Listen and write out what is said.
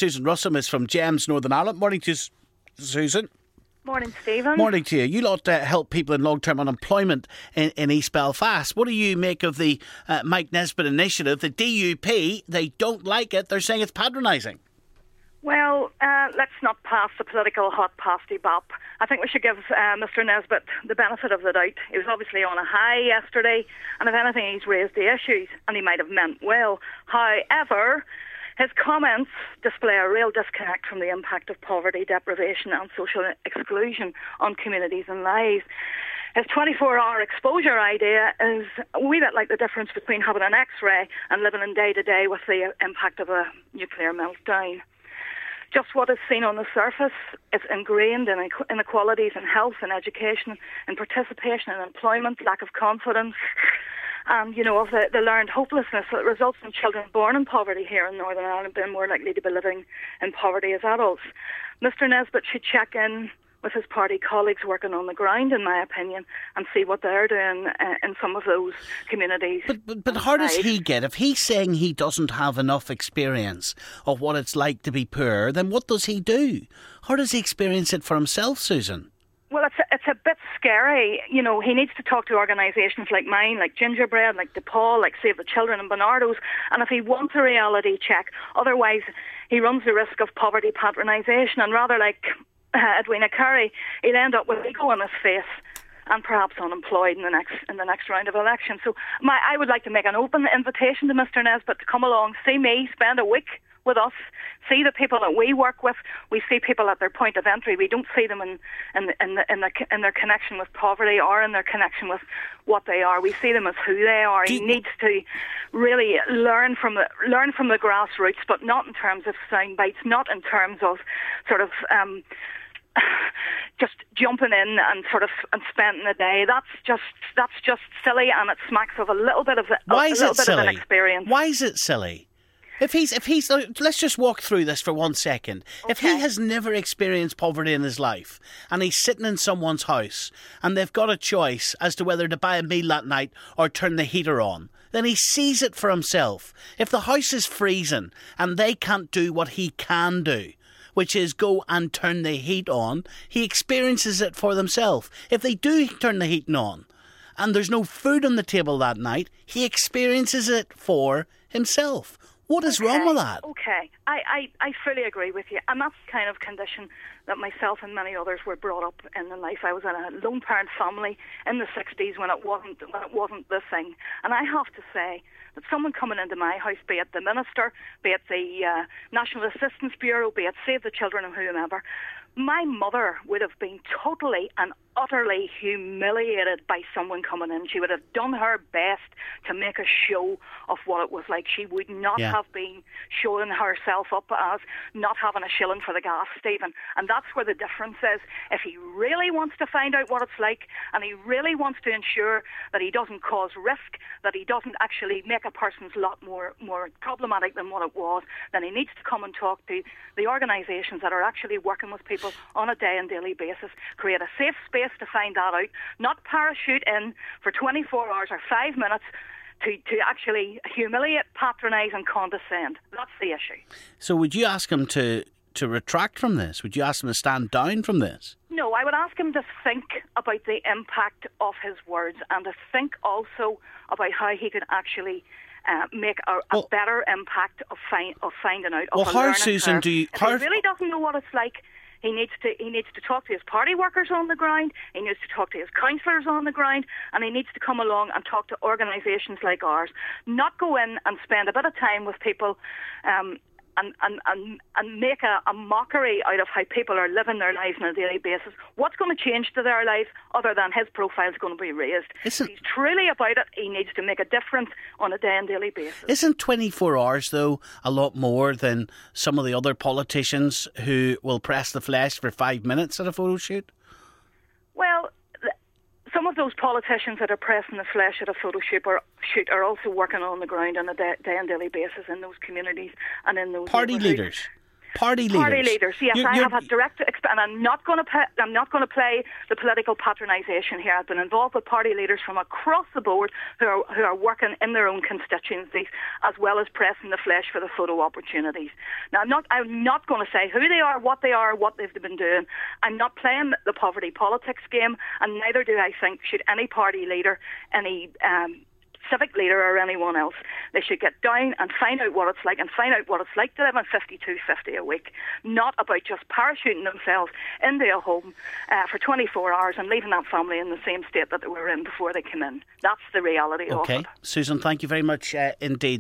Susan Russell is from GEMS Northern Ireland. Morning to you, Susan. Morning, Stephen. Morning to you. You lot help people in long-term unemployment in East Belfast. What do you make of the Mike Nesbitt initiative? The DUP, they don't like it. They're saying it's patronising. Well, let's not pass the political hot pasty bop. I think we should give Mr Nesbitt the benefit of the doubt. He was obviously on a high yesterday, and if anything, he's raised the issues, and he might have meant well. However, his comments display a real disconnect from the impact of poverty, deprivation and social exclusion on communities and lives. His 24-hour exposure idea is a wee bit like the difference between having an X-ray and living in day-to-day with the impact of a nuclear meltdown. Just what is seen on the surface is ingrained in inequalities in health and education, in participation in employment, lack of confidence, and, of the learned hopelessness that results in children born in poverty here in Northern Ireland being more likely to be living in poverty as adults. Mr Nesbitt should check in with his party colleagues working on the ground, in my opinion, and see what they're doing in some of those communities. But how does he get? If he's saying he doesn't have enough experience of what it's like to be poor, then what does he do? How does he experience it for himself, Susan? Well, it's a bit scary. He needs to talk to organisations like mine, like Gingerbread, like DePaul, like Save the Children and Bernardo's. And if he wants a reality check, otherwise he runs the risk of poverty patronisation. And rather like Edwina Curry, he'll end up with ego on his face and perhaps unemployed in the next round of elections. So I would like to make an open invitation to Mr Nesbitt to come along, see me, spend a week with us, see the people that we work with. We see people at their point of entry. We don't see them in their connection with poverty or in their connection with what they are. We see them as who they are. He needs to really learn from the grassroots, but not in terms of sound bites, not in terms of sort of just jumping in and sort of spending a day. That's just silly, and it smacks of a little bit of an experience. Why is it silly? If he's, let's just walk through this for 1 second. Okay. If he has never experienced poverty in his life and he's sitting in someone's house and they've got a choice as to whether to buy a meal that night or turn the heater on, then he sees it for himself. If the house is freezing and they can't do what he can do, which is go and turn the heat on, he experiences it for themselves. If they do turn the heating on and there's no food on the table that night, he experiences it for himself. What is wrong with that? Okay, I fully agree with you. And that's the kind of condition that myself and many others were brought up in life. I was in a lone parent family in the 60s when it wasn't the thing. And I have to say that someone coming into my house, be it the minister, be it the National Assistance Bureau, be it Save the Children and whomever, my mother would have been totally and utterly humiliated by someone coming in. She would have done her best to make a show of what it was like. She would not have been showing herself up as not having a shilling for the gas, Stephen. And that's where the difference is. If he really wants to find out what it's like, and he really wants to ensure that he doesn't cause risk, that he doesn't actually make a person's lot more problematic than what it was, then he needs to come and talk to the organisations that are actually working with people on a day and daily basis. Create a safe space to find that out, not parachute in for 24 hours or 5 minutes to actually humiliate, patronise and condescend. That's the issue. So would you ask him to retract from this? Would you ask him to stand down from this? No, I would ask him to think about the impact of his words and to think also about how he could actually make a better impact of finding out. Well, how, Susan, if he really doesn't know what it's like, he needs to talk to his party workers on the ground, he needs to talk to his councillors on the ground, and he needs to come along and talk to organisations like ours. Not go in and spend a bit of time with people and make a mockery out of how people are living their lives on a daily basis. What's going to change to their life other than his profile is going to be raised? If he's truly about it, he needs to make a difference on a day and daily basis. Isn't 24 hours, though, a lot more than some of the other politicians who will press the flesh for 5 minutes at a photo shoot? Well, some of those politicians that are pressing the flesh at a photo shoot are also working on the ground on a day and daily basis in those communities and in those party leaders. Party leaders. Party leaders. Yes, I have had direct and I'm not going to play the political patronisation here. I've been involved with party leaders from across the board who are working in their own constituencies, as well as pressing the flesh for the photo opportunities. Now, I'm not going to say who they are, what they've been doing. I'm not playing the poverty politics game, and neither do I think should any party leader, any civic leader or anyone else. They should get down and find out what it's like, and find out what it's like to live on $52.50 a week, not about just parachuting themselves into a home for 24 hours and leaving that family in the same state that they were in before they came in. That's the reality of it. Okay, Susan, thank you very much indeed.